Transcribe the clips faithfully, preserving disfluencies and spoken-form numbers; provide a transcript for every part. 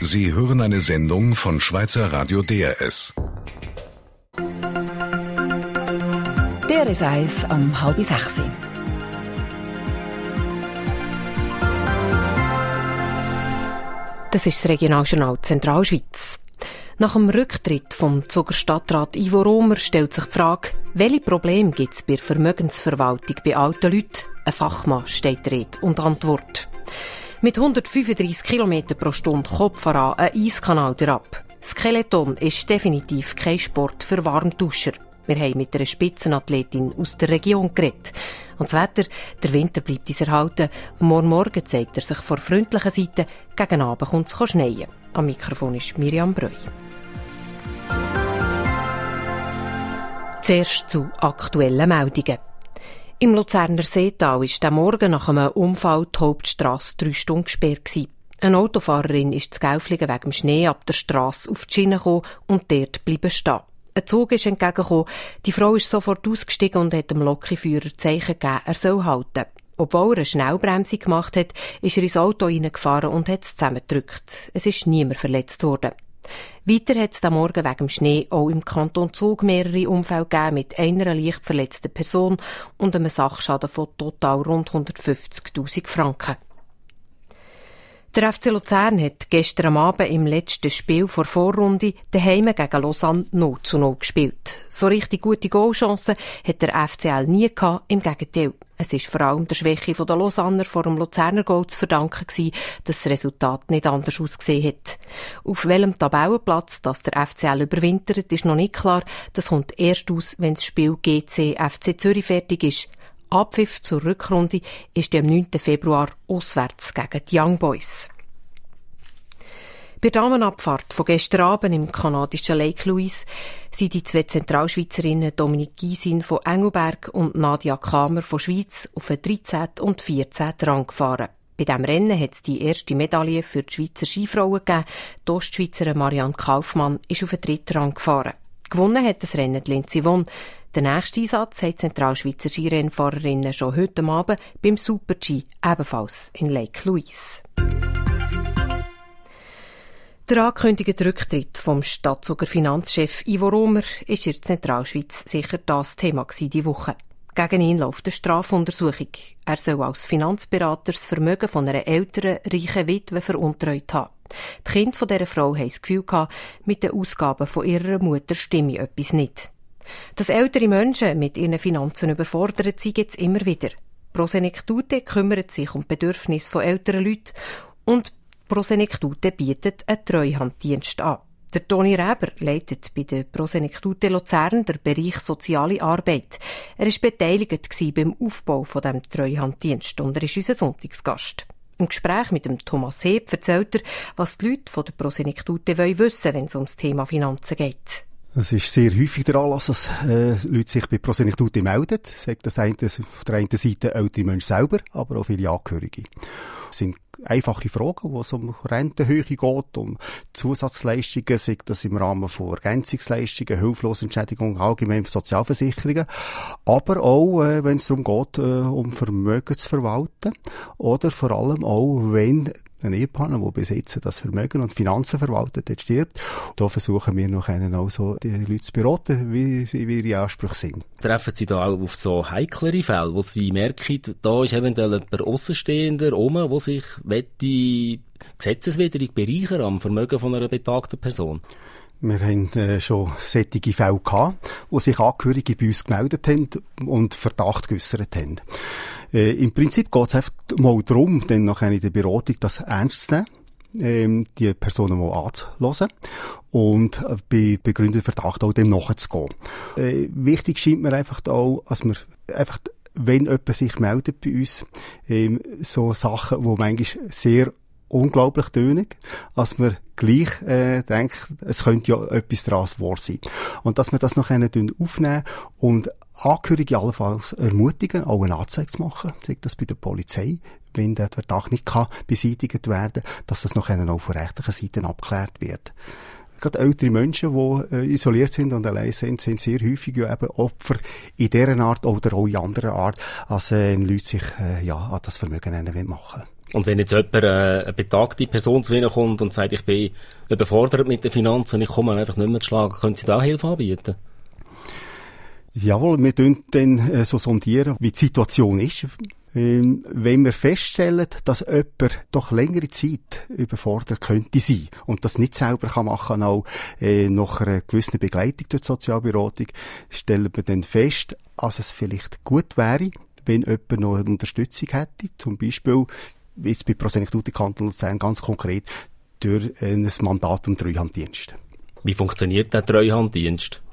Sie hören eine Sendung von Schweizer Radio D R S. D R S eins am halb sechs. Das ist das Regionaljournal Zentralschweiz. Nach dem Rücktritt vom Zuger Stadtrat Ivo Romer stellt sich die Frage, welche Probleme gibt es bei der Vermögensverwaltung bei alten Leuten? Ein Fachmann steht Rede und Antwort. Mit hundertfünfunddreissig Kilometer pro Stunde Kopf voran ein Eiskanal durchab. Skeleton ist definitiv kein Sport für Warmduscher. Wir haben mit einer Spitzenathletin aus der Region geredet. Und das Wetter, der Winter bleibt uns erhalten. Morgen Morgen zeigt er sich von der freundlichen Seite. Gegen Abend kommt es schneien. Am Mikrofon ist Miriam Breu. Zuerst zu aktuellen Meldungen. Im Luzerner Seetal war der Morgen nach einem Unfall die Hauptstrasse drei Stunden gesperrt gewesen. Eine Autofahrerin ist zu Gaufligen wegen dem Schnee ab der Strasse auf die Schiene gekommen und dort bleiben stehen. Ein Zug ist entgegengekommen. Die Frau ist sofort ausgestiegen und hat dem Lokführer Zeichen gegeben, er soll halten. Obwohl er eine Schnellbremse gemacht hat, ist er ins Auto reingefahren und hat es zusammengedrückt. Es ist niemand verletzt worden. Weiter hat es am Morgen wegen dem Schnee auch im Kanton Zug mehrere Unfälle gegeben mit einer leicht verletzten Person und einem Sachschaden von total rund hundertfünfzigtausend Franken. Der F C Luzern hat gestern Abend im letzten Spiel vor Vorrunde daheim gegen Lausanne null zu null gespielt. So richtig gute Goalchancen hat der F C L nie gehabt, im Gegenteil. Es ist vor allem der Schwäche der Lausanner vor dem Luzerner Goal zu verdanken gewesen, dass das Resultat nicht anders ausgesehen hat. Auf welchem Tabellenplatz dass der F C L überwintert, ist noch nicht klar. Das kommt erst aus, wenn das Spiel G C F C Zürich fertig ist. Abpfiff zur Rückrunde ist am neunten Februar auswärts gegen die Young Boys. Bei der Damenabfahrt von gestern Abend im kanadischen Lake Louise sind die zwei Zentralschweizerinnen Dominique Gysin von Engelberg und Nadia Kamer von Schweiz auf den dreizehnten und vierzehnten Rang gefahren. Bei diesem Rennen hat es die erste Medaille für die Schweizer Skifrauen gegeben. Die Ostschweizerin Marianne Kaufmann ist auf den dritten Rang gefahren. Gewonnen hat das Rennen die Lindsey Vonn. Den nächsten Einsatz haben Zentralschweizer Skirennfahrerinnen schon heute Abend beim Super-G, ebenfalls in Lake Louise. Der angekündigte Rücktritt vom Stadtzuger Finanzchef Ivo Romer ist in der Zentralschweiz sicher das Thema diese Woche. Gegen ihn läuft eine Strafuntersuchung. Er soll als Finanzberater das Vermögen von einer älteren, reichen Witwe veruntreut haben. Die Kinder von dieser Frau haben das Gefühl gehabt, mit den Ausgaben von ihrer Mutter stimme etwas nicht. Dass ältere Menschen mit ihren Finanzen überfordert sind, gibt es immer wieder. Prosenektute kümmert sich um die Bedürfnisse von älteren Leuten und Prosenektute bietet einen Treuhanddienst an. Der Toni Reber leitet bei der Prosenektute Luzern den Bereich Soziale Arbeit. Er war beteiligt beim Aufbau von diesem Treuhanddienst und er ist unser Sonntagsgast. Im Gespräch mit dem Thomas Heb erzählt er, was die Leute von der Prosenektute wissen wollen, wenn es um das Thema Finanzen geht. Es ist sehr häufig der Anlass, dass äh, Leute sich bei Prosenektute melden. Sagt das eine, auf der einen Seite ältere Menschen selber, aber auch viele Angehörige. Das sind einfache Fragen, wo es um Rentenhöhe geht, um Zusatzleistungen, sei das im Rahmen von Ergänzungsleistungen, Hilflosenentschädigung, allgemein Sozialversicherungen, aber auch, äh, wenn es darum geht, äh, um Vermögen zu verwalten oder vor allem auch, wenn ein Ehepartner, der besitzt das Vermögen und Finanzen verwaltet, der stirbt. Da versuchen wir noch einen auch so die Leute zu beraten, wie, wie ihre Ansprüche sind. Treffen Sie da auch auf so heiklere Fälle, wo Sie merken, da ist eventuell jemand Aussenstehender rum, der sich wette gesetzeswidrig bereichern am Vermögen von einer betagten Person? Wir haben äh, schon solche Fälle gehabt, wo sich Angehörige bei uns gemeldet haben und Verdacht geäussert haben. Äh, Im Prinzip geht es einfach mal darum, dann nachher in der Beratung das ernst zu nehmen, ähm, die Personen mal anzuhören und äh, bei begründetem Verdacht auch dem nachzugehen. Äh, wichtig scheint mir einfach auch, dass wir einfach, wenn jemand sich meldet bei uns, ähm, so Sachen, die manchmal sehr unglaublich tönig, dass man gleich äh, denkt, es könnte ja etwas daraus wahr sein. Und dass wir das noch aufnehmen und Angehörige allenfalls ermutigen, auch eine Anzeige zu machen, sagt das bei der Polizei, wenn der Verdacht nicht kann beseitigt werden, dass das noch auch von rechtlichen Seiten abgeklärt wird. Gerade ältere Menschen, die äh, isoliert sind und allein sind, sind sehr häufig ja eben Opfer in dieser Art oder auch in anderer Art, als äh, Leute sich äh, ja, an das Vermögen machen. Und wenn jetzt jemand, äh, eine betagte Person zu Ihnen kommt und sagt, ich bin überfordert mit den Finanzen und ich komme einfach nicht mehr zu schlagen, können Sie da Hilfe anbieten? Jawohl, wir sondieren dann äh, so sondieren, wie die Situation ist. Ähm, wenn wir feststellen, dass jemand doch längere Zeit überfordert könnte sein und das nicht selber kann machen, auch äh, nach einer gewissen Begleitung durch die Sozialberatung, stellen wir dann fest, dass es vielleicht gut wäre, wenn jemand noch eine Unterstützung hätte, zum Beispiel jetzt bei Pro Senectuti Kanton Luzern ganz konkret durch ein Mandat um Treuhanddienst. Wie funktioniert der Treuhanddienst?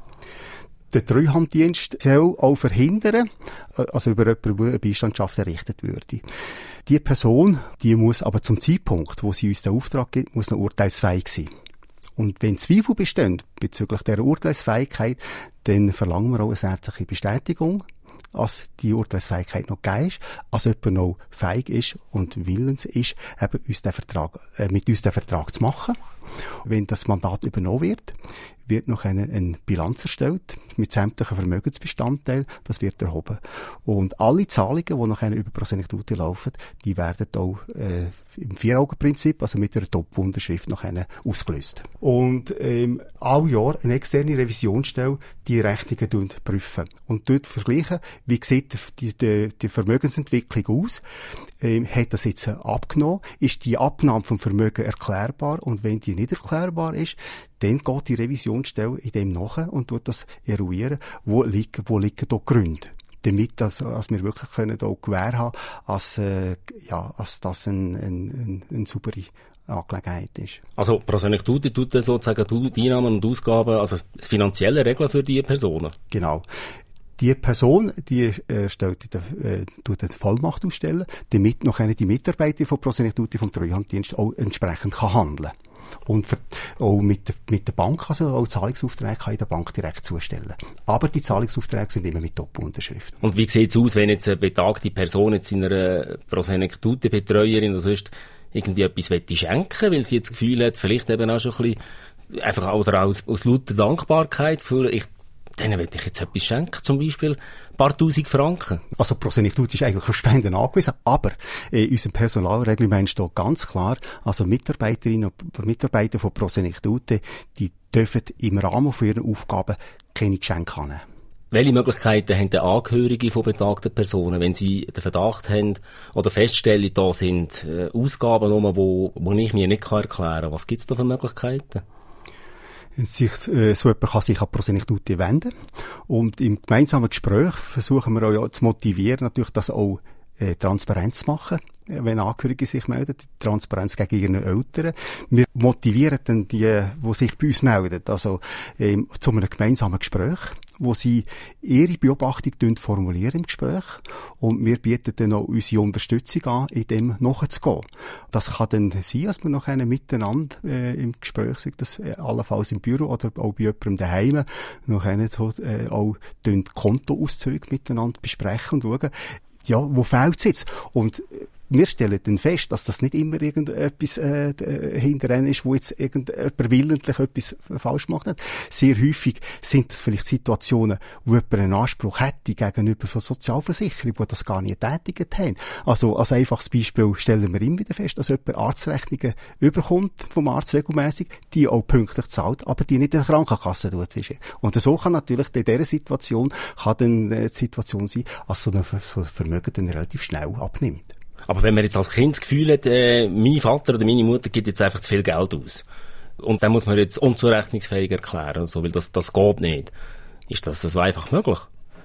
Der Treuhanddienst soll auch verhindern, also über jemanden, der eine Beistandschaft errichtet würde. Die Person, die muss aber zum Zeitpunkt, wo sie uns den Auftrag gibt, muss noch urteilsfähig sein. Und wenn Zweifel bestehen bezüglich dieser Urteilsfähigkeit, dann verlangen wir auch eine ärztliche Bestätigung, dass die Urteilsfähigkeit noch gegeben ist, dass jemand noch fähig ist und willens ist, eben uns den Vertrag, äh, mit uns den Vertrag zu machen. Wenn das Mandat übernommen wird, wird noch eine, eine Bilanz erstellt mit sämtlichen Vermögensbestandteilen. Das wird erhoben. Und alle Zahlungen, die nachher über Pro Senectuti laufen, die werden auch äh, im Vier-Augen-Prinzip, also mit einer Top-Unterschrift, nachher ausgelöst. Und ähm, all Jahr eine externe Revisionsstelle die Rechnungen prüfen und dort vergleichen, wie sieht die, die, die Vermögensentwicklung aus. Ähm, hat das jetzt abgenommen? Ist die Abnahme vom Vermögen erklärbar? Und wenn die nicht erklärbar ist, dann geht die Revisionsstelle in dem nach und tut das eruieren, wo liegen, wo liegen da Gründe. Damit, dass, dass wir wirklich können auch Gewähr haben, als, äh, ja, als das eine ein, ein, ein saubere Angelegenheit ist. Also Pro Senectuti tut sozusagen die Einnahmen und Ausgaben, also finanzielle Regeln für diese Personen? Genau. Die Person, die äh, stellt, äh, tut eine Vollmacht ausstellen, damit noch eine die Mitarbeiter von Pro Senectuti vom Treuhanddienst auch entsprechend kann handeln. Und für, auch mit der, mit der Bank, also auch Zahlungsaufträge kann ich der Bank direkt zustellen. Aber die Zahlungsaufträge sind immer mit Top-Unterschrift. Und wie sieht es aus, wenn jetzt eine betagte Person jetzt in einer Pro Senectuti-Betreuerin oder sonst irgendwie etwas wette schenken, weil sie jetzt das Gefühl hat, vielleicht eben auch schon ein bisschen, einfach oder aus, aus lauter Dankbarkeit für, ich, denen will ich jetzt etwas schenken, zum Beispiel ein paar tausend Franken. Also Pro Senectuti ist eigentlich auf Spenden angewiesen, aber in unserem Personalreglement steht ganz klar, also Mitarbeiterinnen und Mitarbeiter von Pro Senectuti, die dürfen im Rahmen von ihren Aufgaben keine Geschenke annehmen. Welche Möglichkeiten haben die Angehörige von betagten Personen, wenn sie den Verdacht haben oder feststellen, da sind äh, Ausgaben, die wo, wo ich mir nicht erklären kann? Was gibt es da für Möglichkeiten? Sich, äh, so jemand kann sich an Pro Senectuti wenden. Und im gemeinsamen Gespräch versuchen wir auch ja, zu motivieren, natürlich das auch äh, Transparenz zu machen, wenn Angehörige sich melden, Transparenz gegen ihre Eltern. Wir motivieren dann die, die sich bei uns melden, also ähm, zu einem gemeinsamen Gespräch, wo sie ihre Beobachtung formulieren im Gespräch und wir bieten dann auch unsere Unterstützung an, in dem nachzugehen. Das kann dann sein, dass wir nachher miteinander äh, im Gespräch sind, das äh, allenfalls im Büro oder auch bei jemandem daheim nachher so, äh, auch die Kontoauszüge miteinander besprechen und schauen, ja, wo fehlt es jetzt? Und wir stellen dann fest, dass das nicht immer irgendetwas äh, hinterher ist, wo jetzt irgendjemand willentlich etwas falsch gemacht hat. Sehr häufig sind das vielleicht Situationen, wo jemand einen Anspruch hätte gegenüber von Sozialversicherung, die das gar nicht tätigt haben. Also als einfaches Beispiel stellen wir immer wieder fest, dass jemand Arztrechnungen überkommt vom Arzt regelmäßig, die auch pünktlich zahlt, aber die nicht in der Krankenkasse tut. Und so kann natürlich in dieser Situation kann dann die Situation sein, dass so ein Vermögen dann relativ schnell abnimmt. Aber wenn man jetzt als Kind das Gefühl hat, äh, mein Vater oder meine Mutter gibt jetzt einfach zu viel Geld aus. Und dann muss man jetzt unzurechnungsfähig erklären, so, weil das, das geht nicht. Ist das so einfach möglich?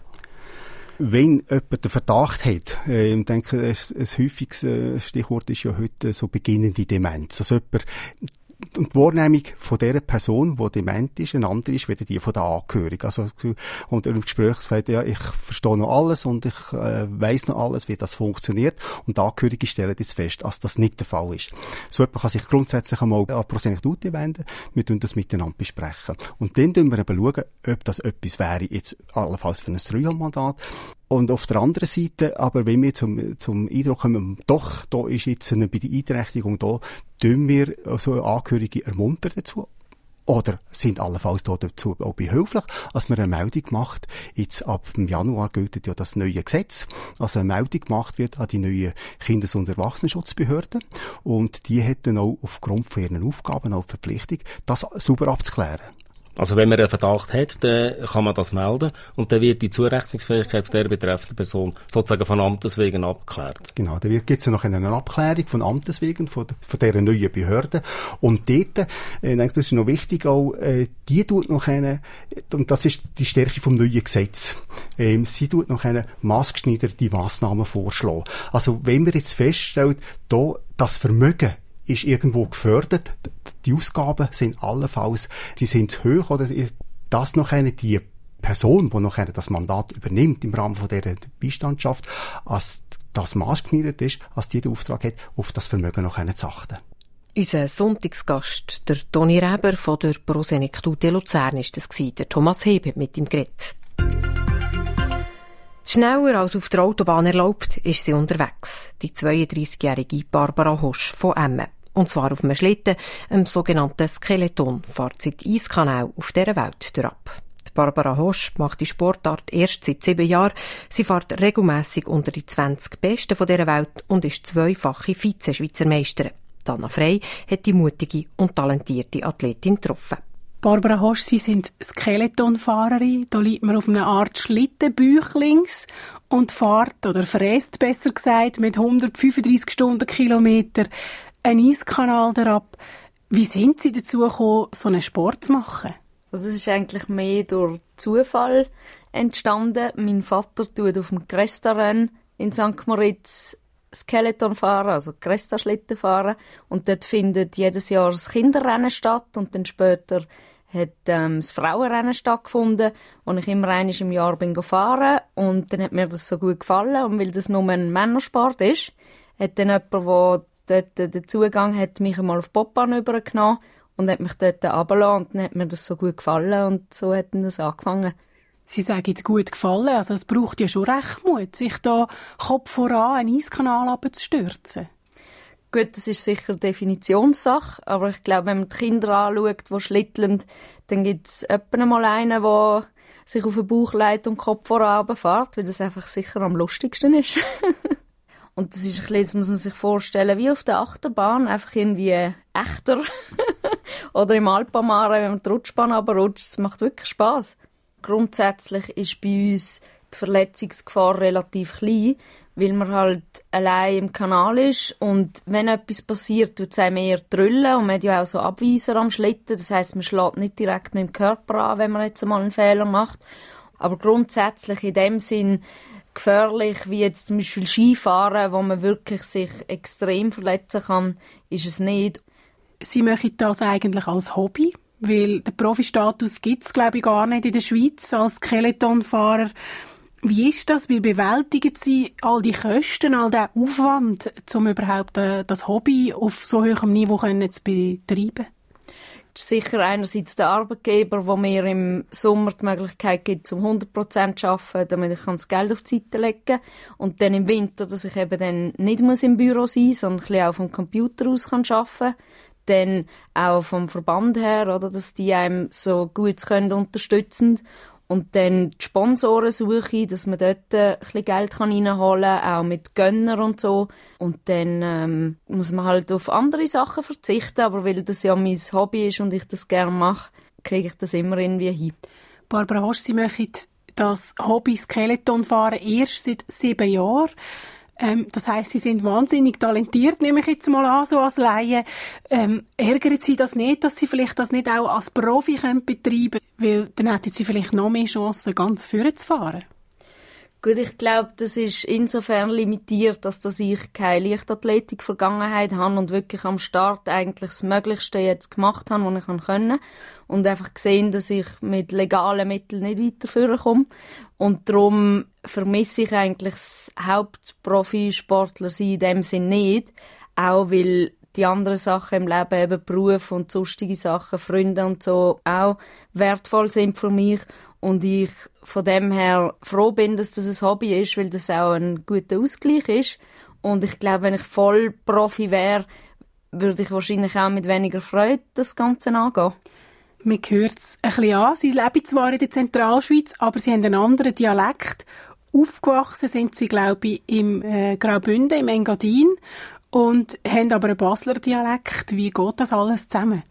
Wenn jemand den Verdacht hat, äh, ich denke, ein, ein häufiges äh, Stichwort ist ja heute so beginnende Demenz. Also jemand, und die Wahrnehmung von dieser Person, die dement ist, eine andere ist, wie die von der Angehörigen. Also, und im Gespräch sagt, ja, ich verstehe noch alles und ich äh, weiss noch alles, wie das funktioniert. Und die Angehörigen stellen jetzt fest, dass das nicht der Fall ist. So jemand kann sich grundsätzlich einmal an Pro Senectuti wenden. Wir tun das miteinander besprechen. Und dann schauen wir eben, schauen, ob das etwas wäre, jetzt allenfalls für ein Treuhandmandat. Und auf der anderen Seite, aber wenn wir zum, zum Eindruck kommen, doch, da ist jetzt eine, bei der Einträchtigung da, tun wir so Angehörige ermuntern dazu, oder sind allenfalls dazu auch behilflich, als man eine Meldung macht. Jetzt ab dem Januar gilt ja das neue Gesetz, also eine Meldung gemacht wird an die neuen Kindes- und Erwachsenenschutzbehörden und die hätten auch aufgrund von ihren Aufgaben auch die Verpflichtung, das sauber abzuklären. Also wenn man einen Verdacht hat, dann kann man das melden und dann wird die Zurechnungsfähigkeit der betreffenden Person sozusagen von Amtes wegen abgeklärt. Genau, da gibt es ja noch eine Abklärung von Amtes wegen, von, von dieser neuen Behörde. Und dort, äh, das ist noch wichtig auch, äh, die tut noch eine, und das ist die Stärke vom neuen Gesetz, ähm, sie tut noch eine maßgeschneiderte Massnahmen vorschlagen. Also wenn man jetzt feststellt, da das Vermögen ist irgendwo gefördert. Die Ausgaben sind allenfalls, sie sind hoch, oder das noch eine, die Person, die noch eine das Mandat übernimmt im Rahmen von dieser Beistandschaft, als das maßgeschneidert ist, als die den Auftrag hat, auf das Vermögen noch eine zu achten. Unser Sonntagsgast, der Toni Reber von der Prosenektute Luzern, ist das gewesen. Der Thomas Heb hat mit ihm geredet. Schneller als auf der Autobahn erlaubt ist sie unterwegs. Die zweiunddreissigjährige Barbara Hosch von Emmen. Und zwar auf einem Schlitten, einem sogenannten Skeleton, fährt sie die Eiskanäle auf dieser Welt durch ab. Die Barbara Hosch macht die Sportart erst seit sieben Jahren. Sie fährt regelmässig unter die zwanzig Besten von dieser Welt und ist zweifache Vize-Schweizer Meisterin. Anna Frey hat die mutige und talentierte Athletin getroffen. Barbara Hosch, Sie sind Skeletonfahrerin. Da liegt man auf einer Art Schlittenbüchlings und fährt, oder fräst besser gesagt, mit hundertfünfunddreissig Stundenkilometer einen Eiskanal herab. Wie sind Sie dazu gekommen, so einen Sport zu machen? Also das ist eigentlich mehr durch Zufall entstanden. Mein Vater tut auf dem Cresta-Rennen in Sankt Moritz Skeleton fahren, also Cresta-Schlitten fahren. Und dort findet jedes Jahr das Kinderrennen statt und dann später hat ähm, das Frauenrennen stattgefunden, wo ich immer einmal im Jahr bin gefahren und dann hat mir das so gut gefallen und weil das nur ein Männersport ist, hat dann jemand, der dort den Zugang hat, mich einmal auf die Bobbahn übergenommen und hat mich dort runtergelassen und dann hat mir das so gut gefallen und so hat dann das angefangen. Sie sagen jetzt gut gefallen, also es braucht ja schon recht Mut, sich da Kopf voran einen Eiskanal runterzustürzen. Gut, das ist sicher eine Definitionssache, aber ich glaube, wenn man die Kinder anschaut, die schlitteln, dann gibt es etwa mal einen, der sich auf den Bauch legt und den Kopf voran fährt, weil das einfach sicher am lustigsten ist. Und das ist ein bisschen, das muss man sich vorstellen, wie auf der Achterbahn, einfach irgendwie echter. Oder im Alpamare, wenn man die Rutschbahn runterrutscht, das macht wirklich Spass. Grundsätzlich ist bei uns die Verletzungsgefahr relativ klein, weil man halt allein im Kanal ist und wenn etwas passiert, tut es einem eher drüllen und man hat ja auch so Abweiser am Schlitten, das heisst, man schlägt nicht direkt mit dem Körper an, wenn man jetzt einmal einen Fehler macht. Aber grundsätzlich in dem Sinn gefährlich, wie jetzt zum Beispiel Skifahren, wo man wirklich sich extrem verletzen kann, ist es nicht. Sie machen das eigentlich als Hobby? Weil den Profi-Status gibt es, glaube ich, gar nicht in der Schweiz als Skeletonfahrer. Wie ist das? Wie bewältigen Sie all die Kosten, all den Aufwand, um überhaupt äh, das Hobby auf so hohem Niveau können zu betreiben? Das ist sicher einerseits der Arbeitgeber, der mir im Sommer die Möglichkeit gibt, zum hundert Prozent zu arbeiten, damit ich das Geld auf die Seite legen kann. Und dann im Winter, dass ich eben dann nicht muss im Büro sein muss, sondern ein bisschen auch vom Computer aus kann arbeiten kann. Dann auch vom Verband her, oder, dass die einem so gut können unterstützen. Und dann die Sponsorensuche, dass man dort ein bisschen Geld reinholen kann, auch mit Gönner und so. Und dann ähm, muss man halt auf andere Sachen verzichten, aber weil das ja mein Hobby ist und ich das gerne mache, kriege ich das immer irgendwie hin. Barbara Hosch, Sie machen das Hobby Skeletonfahren erst seit sieben Jahren. Ähm, das heisst, Sie sind wahnsinnig talentiert, nehme ich jetzt mal an, so als Laie. Ähm, ärgert Sie das nicht, dass Sie vielleicht das nicht auch als Profi können betreiben können? Weil dann hätten Sie vielleicht noch mehr Chancen, ganz vorne zu fahren. Gut, ich glaube, das ist insofern limitiert, dass, dass ich keine Leichtathletik-Vergangenheit habe und wirklich am Start eigentlich das Möglichste jetzt gemacht habe, was ich können. Und einfach gesehen, dass ich mit legalen Mitteln nicht weiter vorkomme. Und darum vermisse ich eigentlich das Hauptprofisportler sein in dem Sinn nicht. Auch weil die anderen Sachen im Leben, eben Beruf und sonstige Sachen, Freunde und so, auch wertvoll sind für mich. Und ich von dem her froh bin, dass das ein Hobby ist, weil das auch ein guter Ausgleich ist. Und ich glaube, wenn ich voll Profi wäre, würde ich wahrscheinlich auch mit weniger Freude das Ganze angehen. Man hört es ein bisschen an. Sie leben zwar in der Zentralschweiz, aber sie haben einen anderen Dialekt. Aufgewachsen sind sie, glaube ich, im äh, Graubünden, im Engadin und haben aber einen Basler Dialekt. Wie geht das alles zusammen?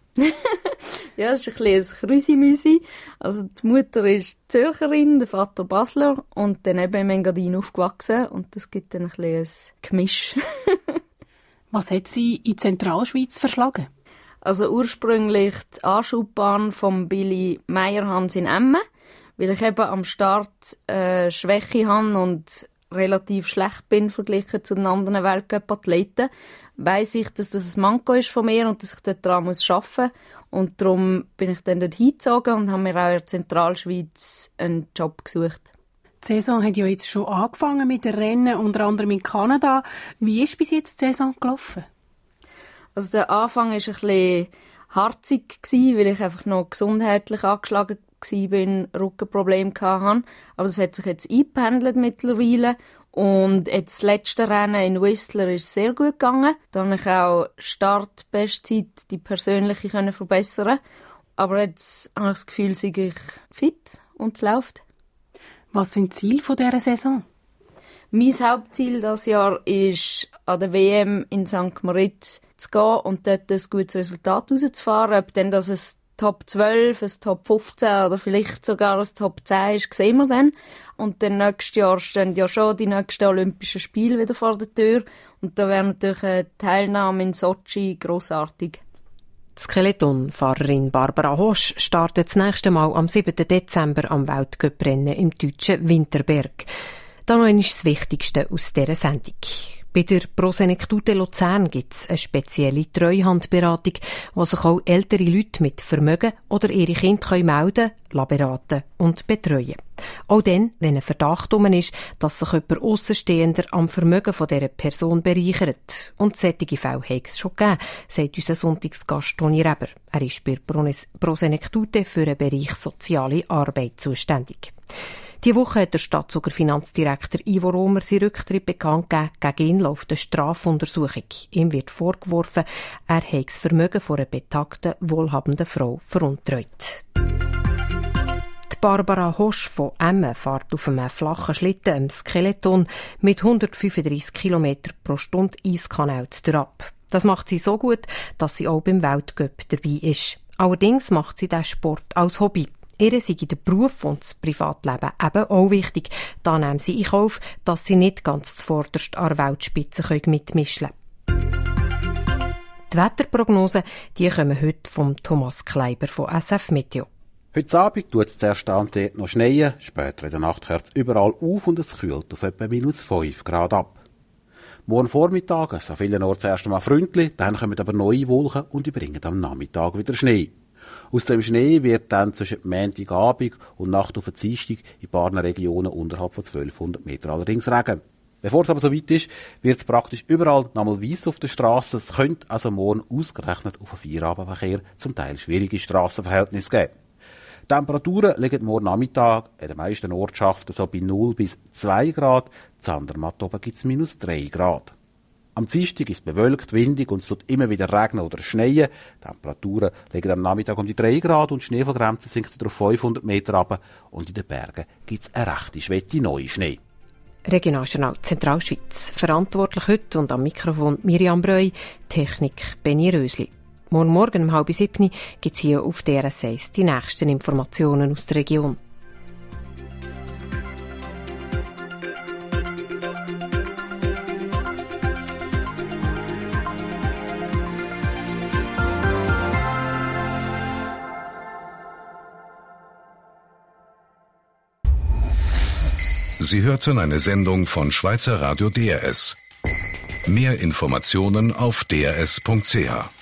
Ja, es ist ein bisschen ein Krüsi-Müsi. Also die Mutter ist Zürcherin, der Vater Basler und dann eben im Engadin aufgewachsen und das gibt dann ein bisschen ein Gemisch. Was hat sie in die Zentralschweiz verschlagen? Also ursprünglich die Anschubbahn von Billy Meyerhans in Emmen, weil ich eben am Start äh, Schwäche habe und relativ schlecht bin verglichen zu den anderen Weltcup-Athleten, weiss ich, dass das ein Manko ist von mir und dass ich dort daran muss arbeiten muss. Und darum bin ich dann dort hingezogen und habe mir auch in der Zentralschweiz einen Job gesucht. Die Saison hat ja jetzt schon angefangen mit den Rennen, unter anderem in Kanada. Wie ist bis jetzt die Saison gelaufen? Also der Anfang war ein bisschen harzig, weil ich einfach noch gesundheitlich angeschlagen war, Rückenprobleme hatte. Aber das hat sich jetzt eingependelt mittlerweile. Und jetzt das letzte Rennen in Whistler ist sehr gut gegangen. Da habe ich auch Start-Bestzeit, die persönliche, können verbessern. Aber jetzt habe ich das Gefühl, sei ich fit und es läuft. Was sind die Ziele dieser Saison? Mein Hauptziel dieses Jahr ist, an der W M in Sankt Moritz zu gehen und dort ein gutes Resultat rauszufahren. Ob dann das ein Top zwölf, ein Top fünfzehn oder vielleicht sogar ein Top zehn ist, sehen wir dann. Und dann nächstes Jahr stehen ja schon die nächsten Olympischen Spiele wieder vor der Tür. Und da wäre natürlich eine Teilnahme in Sochi grossartig. Die Skeletonfahrerin Barbara Hosch startet das nächste Mal am siebten Dezember am Weltcuprennen im deutschen Winterberg. Dann noch einmal das Wichtigste aus dieser Sendung. Bei der Prosenektute Luzern gibt es eine spezielle Treuhandberatung, wo sich auch ältere Leute mit Vermögen oder ihre Kinder können melden können, beraten und betreuen. Auch dann, wenn ein Verdacht um ist, dass sich jemand Aussenstehender am Vermögen von dieser Person bereichert. Und solche Fälle hat es schon gegeben, sagt unser Sonntagsgast Toni Reber. Er ist bei der Prosenektute für den Bereich Soziale Arbeit zuständig. Diese Woche hat der Stadtzuger Finanzdirektor Ivo Romer seinen Rücktritt bekannt gegeben. Gegen ihn läuft eine Strafuntersuchung. Ihm wird vorgeworfen, er habe das Vermögen von einer betagten, wohlhabenden Frau veruntreut. Die Barbara Hosch von Emmen fährt auf einem flachen Schlitten im Skeleton mit hundertfünfunddreissig Kilometer pro Stunde Eiskanal ab. Das macht sie so gut, dass sie auch beim Weltcup dabei ist. Allerdings macht sie diesen Sport als Hobby. Ihr sei der Beruf und das Privatleben eben auch wichtig. Da nehmen sie in Kauf, dass sie nicht ganz zuvorderst an der Weltspitze mitmischen können. Die Wetterprognosen die kommen heute von Thomas Kleiber von S F Meteo. Heute Abend tut es zuerst am Tag noch schneien, später in der Nacht hört es überall auf und es kühlt auf etwa minus fünf Grad ab. Morgen Vormittag, so vielerorts zuerst einmal freundlich, dann kommen aber neue Wolken und überbringen am Nachmittag wieder Schnee. Aus dem Schnee wird dann zwischen Montagabend und Nacht auf Dienstag in ein paar Regionen unterhalb von zwölfhundert Meter allerdings Regen. Bevor es aber so weit ist, wird es praktisch überall nochmal weiss auf der Straße. Es könnte also morgen ausgerechnet auf den Feierabendverkehr zum Teil schwierige Strassenverhältnisse geben. Die Temperaturen liegen morgen Nachmittag in den meisten Ortschaften so bei null bis zwei Grad. Zu Andermatt oben gibt es minus drei Grad. Am Dienstag ist es bewölkt, windig und es wird immer wieder regnen oder schneien. Die Temperaturen liegen am Nachmittag um die drei Grad und die Schneefallgrenze sinkt wieder auf fünfhundert Meter runter. Und in den Bergen gibt es eine rechte Schwette neue Schnee. Regionaljournal Zentralschweiz. Verantwortlich heute und am Mikrofon Miriam Breu, Technik Benny Rösli. Morgen Morgen um halb sieben gibt es hier auf D R S eins die nächsten Informationen aus der Region. Sie hörten eine Sendung von Schweizer Radio D R S. Mehr Informationen auf d r s punkt c h.